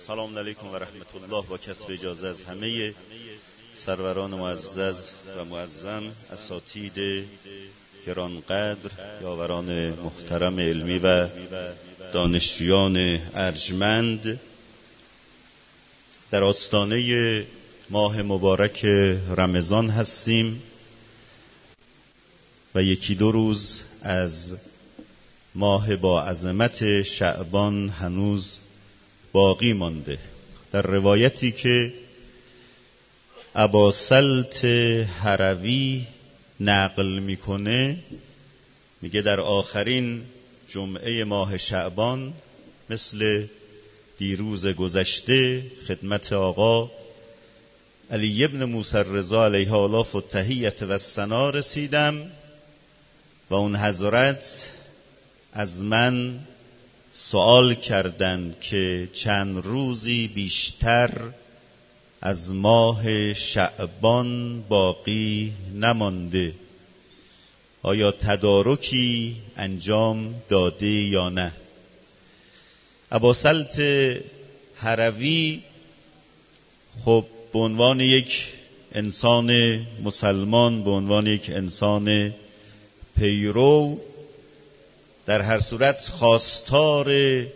سلام علیکم و رحمت الله. با کسب اجازه از همه سروران معزز و معظم، اساتید گرانقدر، یاوران محترم علمی و دانشجویان ارجمند، در آستانه ماه مبارک رمضان هستیم و یکی دو روز از ماه با عظمت شعبان هنوز باقی مانده. در روایتی که اباسلط هروی نقل میکنه، میگه در آخرین جمعه ماه شعبان مثل دیروز گذشته خدمت آقا علی ابن موسی الرضا علیه آلاف و تحیت و ثنا رسیدم و اون حضرت از من سوال کردند که چند روزی بیشتر از ماه شعبان باقی نمانده، آیا تدارکی انجام داده یا نه؟ اباسلط هروی خب به عنوان یک انسان مسلمان، به عنوان یک انسان پیرو، در هر صورت خواستار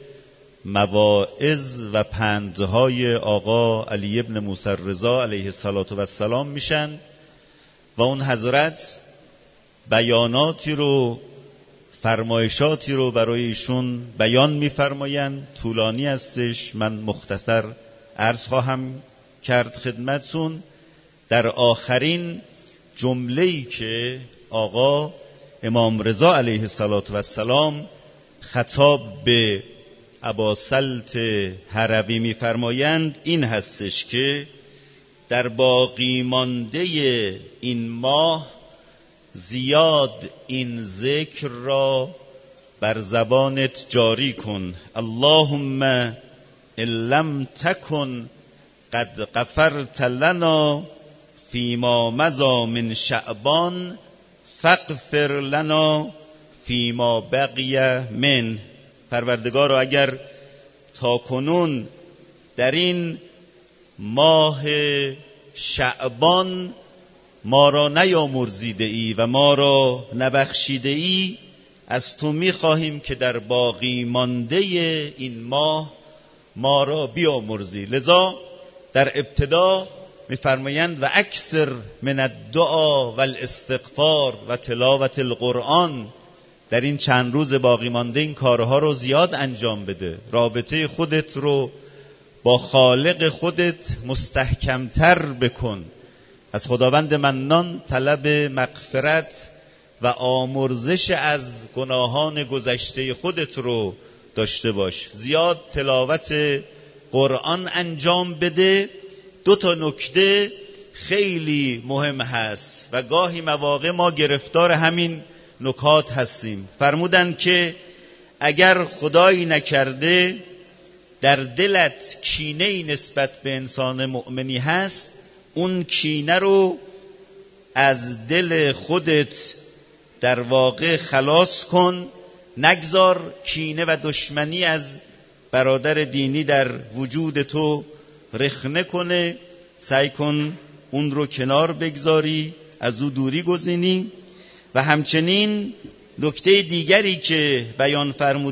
مواعظ و پندهای آقا علی ابن موسی الرضا علیه السلام میشن و اون حضرت بیاناتی رو، فرمایشاتی رو برای ایشون بیان میفرمایند. طولانی هستش، من مختصر عرض خواهم کرد خدمتتون. در آخرین جمله‌ای که آقا امام رضا علیه السلام خطاب به اباسلط هروی میفرمایند این هستش که در باقی مانده این ماه زیاد این ذکر را بر زبانت جاری کن. اللهم ان لم تکن قد غفرت لنا فیما مضی من شعبان فاغفر لنا فیما بقی من. پروردگارا، اگر تا کنون در این ماه شعبان ما را نیامرزیده ای و ما را نبخشیده ای، از تو میخواهیم که در باقی مانده این ماه ما را بیامرزی. لذا در ابتدا میفرمایند و اکثر من الدعا و الاستغفار و تلاوت القرآن. در این چند روز باقی مانده این کارها رو زیاد انجام بده، رابطه خودت رو با خالق خودت مستحکمتر بکن، از خداوند منان طلب مغفرت و آمرزش از گناهان گذشته خودت رو داشته باش، زیاد تلاوت قرآن انجام بده. دو تا نکته خیلی مهم هست و گاهی مواقع ما گرفتار همین نکات هستیم. فرمودن که اگر خدایی نکرده در دلت کینه‌ای نسبت به انسان مؤمنی هست، اون کینه رو از دل خودت در واقع خلاص کن. نگذار کینه و دشمنی از برادر دینی در وجود تو رخنه کنه. سعی کن اون رو کنار بگذاری، از او دوری گزینی. و همچنین نکته دیگری که بیان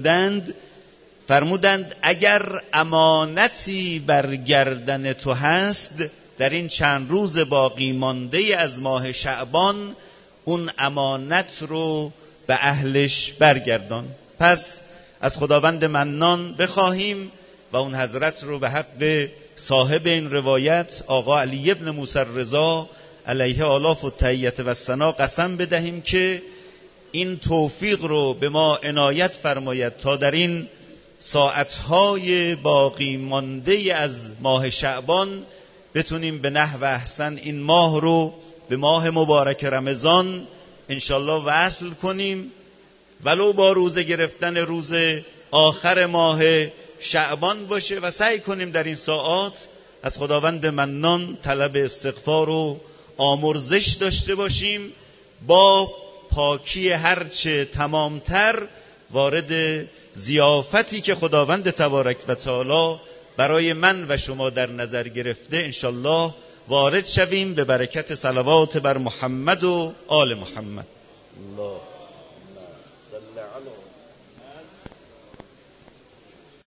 فرمودند اگر امانتی بر گردن تو هست در این چند روز باقی مانده از ماه شعبان، اون امانت رو به اهلش برگردان. پس از خداوند منان بخواهیم و اون حضرت رو به حق صاحب این روایت آقا علی ابن موسی الرضا علیه آلاف و تحیت و ثنا قسم بدهیم که این توفیق رو به ما عنایت فرماید تا در این ساعتهای باقی مانده از ماه شعبان بتونیم به نحو احسن این ماه رو به ماه مبارک رمضان انشالله وصل کنیم، ولو با روزه گرفتن روز آخر ماه شعبان باشه، و سعی کنیم در این ساعات از خداوند منان طلب استغفار و آمرزش داشته باشیم، با پاکی هرچه تمامتر وارد ضیافتی که خداوند تبارک و تعالی برای من و شما در نظر گرفته انشالله وارد شویم به برکت صلوات بر محمد و آل محمد. الله صل علی